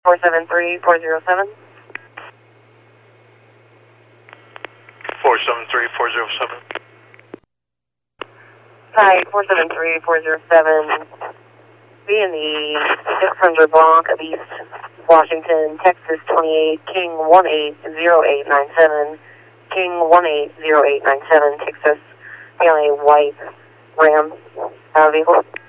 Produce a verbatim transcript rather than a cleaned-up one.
four seven three four zero seven. four seven three four zero seven. Hi, four seven three four zero seven. Be in the six hundred block of East Washington, Texas twenty-eight, King one eight zero eight nine seven. King one eight zero eight nine seven, Texas. Be on a white Ram uh, vehicle.